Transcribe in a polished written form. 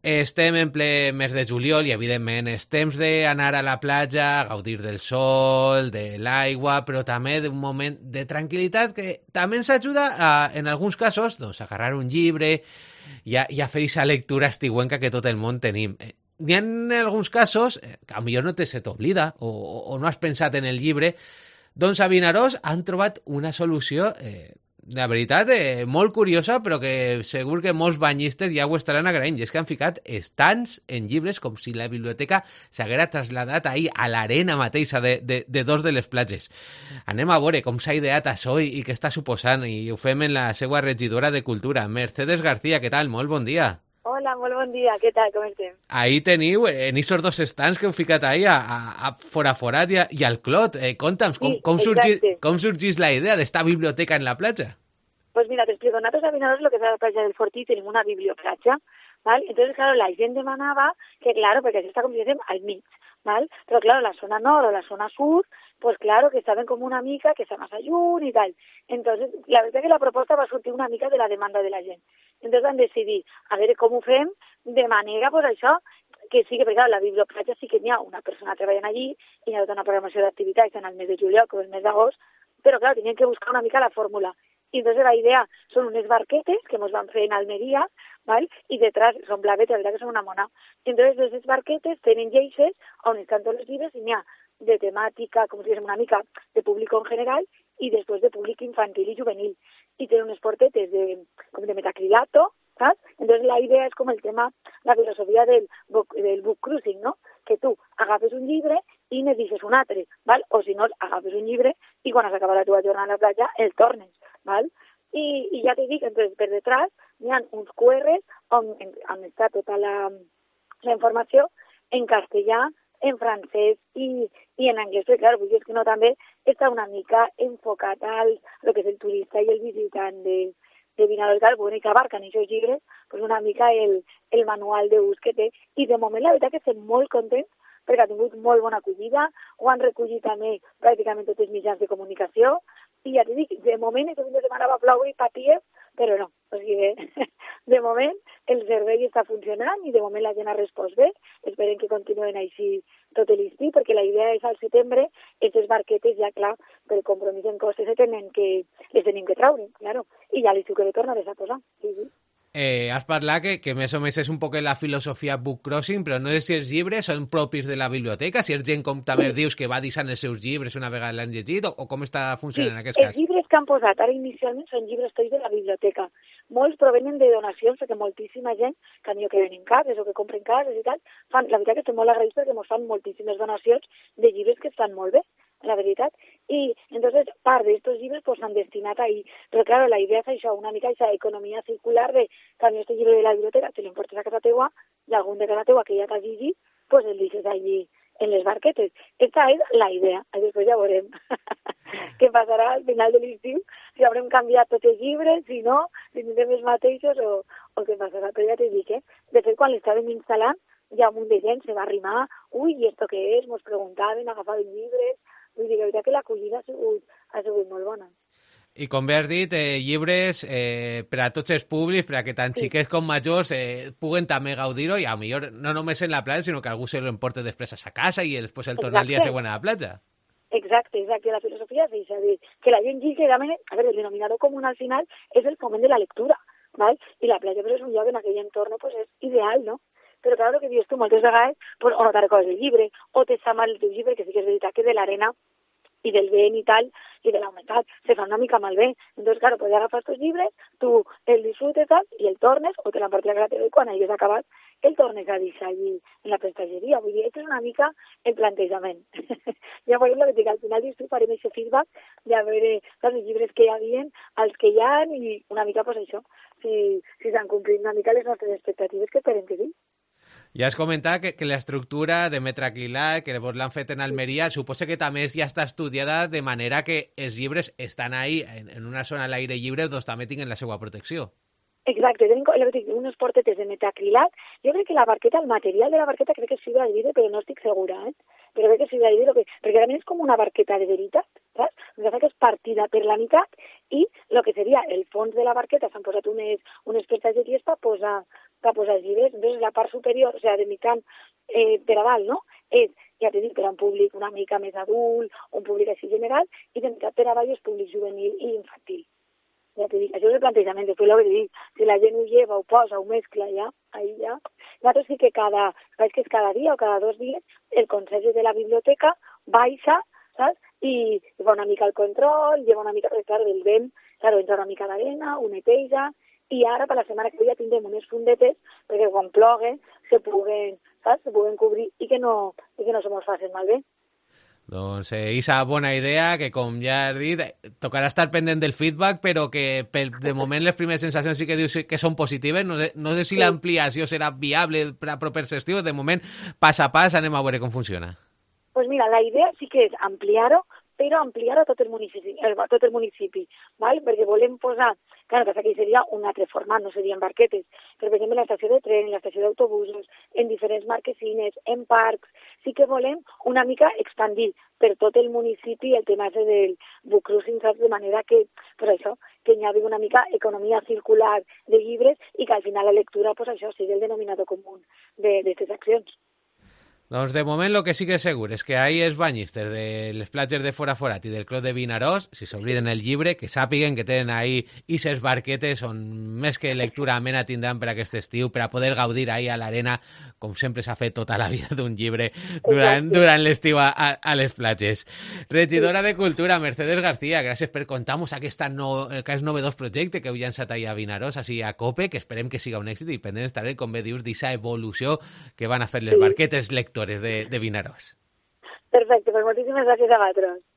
Estem en ple mes de juliol i, evidentment, és temps d'anar a la platja, gaudir del sol, de l'aigua, però també d'un moment de tranquil·litat que també ens ajuda, en alguns casos, doncs, a agarrar un llibre i a fer aquesta lectura estiuenca que tot el món tenim. N'hi ha alguns casos que potser no se t'oblida o no has pensat en el llibre, doncs a Vinaròs han trobat una solució de veritat, molt curiosa, però que segur que molts banyistes ja ho estaran agraint, i és que han ficat estants en llibres com si la biblioteca s'haguera traslladat ahir a l'arena mateixa de dos de les platges. Anem a veure com s'ha ideat això i què està suposant, i ho fem en la seva regidora de Cultura, Mercedes García. Què tal? Molt bon dia. Hola, molt bon dia. Què tal? Com estem? Ahí teniu, en aquests dos estants que heu ficat ahir a Foraforat i al Clot. Conta'ns, com sorgís la idea d'esta biblioteca en la platja? Pues mira, te explico. Nosotros a Vinaròs, lo que es la playa del Fortí, tenemos una biblioplatja, ¿vale? Entonces, claro, la gent demanava que, claro, porque así está como dicen, al mig, ¿vale? Pero claro, la zona nord o la zona sur, pues claro, que estaven com una mica, que està més lluny i tal. Entonces, la veritat que la proposta va sortir una mica de la demanda de la gent. Entonces van decidir, a veure com ho fem, de manera, pues això, que sí que, perquè la biblioplatja sí que n'hi ha una persona treballant allí, i hi ha tota una programació d'activitats en el mes de juliol o el mes d'agost, però clar, tenien que buscar una mica la fórmula. Y entonces la idea son unes barquetes que nos van fer en Almería, ¿vale? Y detrás son blavetes, la verdad que son una mona. Y entonces esas barquetes tienen lleixes on están todos los llibres, y n'hi ha de temàtica, com si diguéssim una mica, de públic en general, i després de públic infantil i juvenil. I tenen unes portetes com de metacrilato, ¿sabes? Entonces la idea es com el tema, la filosofia del book cruising, ¿no? Que tu agafes un llibre i ne deixes un altre, ¿vale? O si no, agafes un llibre i quan has acabat la teva jornada a la platja el tornes, ¿vale? I ja te dic, entonces, per detrás hi ha uns QRs on està tota la informació en castellà, en francès i en anglès, perquè clar, vull dir que no també està una mica enfocat al que és el turista i el visitant de Vinaròs, bueno, i que abarquen aquests llibres, pues una mica el manual d'ús que té. I de moment la veritat que estem molt contents perquè ha tingut molt bona acollida, ho han recollit també pràcticament tots els mitjans de comunicació, i ja t'he dit, de moment aquest fin de setmana va ploure i paties, però no, o sigui, de moment el servei està funcionant i de moment la gent ha respost bé, esperem que continuen així tot l'estiu, perquè la idea és al setembre, aquestes barquetes ja, clar, per compromís en costes les tenim que traure, claro, i ja l'estiu que ve tornaràs a posar, sí. Has parlat que més o menys és un poc la filosofia book crossing, però no sé si els llibres són propis de la biblioteca, si és gent com també dius que va deixant els seus llibres una vegada l'han llegit, o com està funcionant en aquest cas? Els llibres que han posat ara inicialment són llibres tots de la biblioteca. Molts provenen de donacions, perquè moltíssima gent, que n'hi ha que venen cases o que compren cases i tal, la veritat que estem molt agraïts perquè ens fan moltíssimes donacions de llibres que estan molt bé, la veritat. Y entonces part d'estos llibres pues s'han destinat ahí. Però claro, la idea és això, una mica aquesta economia circular de canviar este llibre de la biblioteca, te l'emportes a casa teua i algun de casa teua que ja t'has llegit, pues el deixes allí en les barquetes. Esta és la idea. I després ja veurem què passarà al final de l'estiu, si haurem canviat tots els llibres, si no, si tindrem els mateixos o què passarà. Però ja t'he dit que, de fet, quan l'estàvem instal·lant, ja un munt de gent se va arrimar, ui, i esto què és? Mos preguntaven, agafaven llibres. Vull dir, la veritat que l'acollida ha sigut molt bona. I com bé has dit, llibres per a tots els públics, per a que tant xiquets com majors puguen també gaudir-ho, i a millor no només en la platja, sinó que algú se lo emporte després a sa casa i després el torna el dia següent a la platja. Exacte. La filosofia és això, que la gent llegeixi, a veure, el denominador común al final és el foment de la lectura, ¿vale? I la platja però és un lloc en aquell entorn pues, és ideal, no? Però clar, el que dius tu, moltes vegades, pues, o no te recordes el llibre, o te està mal el teu llibre, que sí que és veritat que de l'arena i del vent i tal, i de la humitat, se fa una mica malbé. Entonces, claro, puedes agafar estos llibres, tu el disfrutes tal, i el tornes, o te l'emportes a casa teva, i quan hagis acabat, el tornes a deixar allí en la prestatgeria. Vull dir, aquest és una mica el plantejament. Ja veurem el que dic, al final d'estiu farem aquest feedback de veure els llibres que hi havia, els que hi ha, i una mica, pues això, si s'han complit una mica les nostres expectatives, que esperem que sí. Ja has comentat que l'estructura de metacrilat, que vos l'han fet en Almeria, suposa que també ja està estudiada de manera que els llibres estan ahí, en una zona a l'aire lliure, doncs també tinguin la seva protecció. Exacte, tenim unes portetes de metacrilat. Jo crec que la barqueta, el material de la barqueta crec que és fibra de vidre, però no estic segura, però crec que sí, perquè realment és com una barqueta de veritat, saps? El que fa que és partida per la meitat i el que seria el fons de la barqueta s'han posat unes prestatgeries per posar llibres. Entonces la part superior, o sigui, de mitjan per a dalt, no? És, ja t'he dit, per a un públic una mica més adult, un públic així general, i de mitjan per a dalt és públic juvenil i infantil. Ja t'he dit, això és el plantejament, després el que t'he dit, si la gent ho lleva, ho posa, ho mescla ja, ahí ja. Nosaltres sí que cada dia o cada 2 dies el conserge de la biblioteca baixa, saps? I fa una mica el control, lleva una mica, perquè clar, del vent, clar, entra una mica d'arena, ho neteja, i ara per la setmana que ve ja tindrem unes fundetes perquè quan plogui se puguen cobrir i que no se mos facin malbé. Doncs Isa, bona idea, que com ja has dit, tocarà estar pendent del feedback, però que de moment les primeres sensacions sí que dius que són positives. No sé si l'ampliació serà viable per a propers estius. De moment, pas a pas, anem a veure com funciona. Pues mira, la idea sí que és ampliar-ho, però ampliar a tot el municipi, val? Perquè volem posar, clar, que seria un altre format, no serien barquetes, però per exemple en l'estació de tren, en l'estació d'autobusos, en diferents marquesines, en parcs, sí que volem una mica expandir per tot el municipi el tema del book cruising, saps? De manera que, pues això, que hi hagi una mica economia circular de llibres i que al final la lectura, pues això, sigui el denominador comú d'aquestes accions. Doncs de moment el que sí que és segur és que ahir els banyistes de les platges de Fora Forat i del Clos de Vinaròs, si s'obliden el llibre, que sàpiguen que tenen ahir ises barquetes on més que lectura amena tindran per aquest estiu, per a poder gaudir ahir a l'arena, com sempre s'ha fet tota la vida d'un llibre durant l'estiu a les platges. Regidora de Cultura, Mercedes García, gràcies per contar-nos aquest novedós projecte que heu llançat ahir a Vinaròs, així a COPE, que esperem que siga un èxit i pendent estaré, com bé dius, d'aquesta evolució que van a fer les barquetes lectores de Vinaròs. Perfecte, pues moltíssimes gràcies a vosaltres.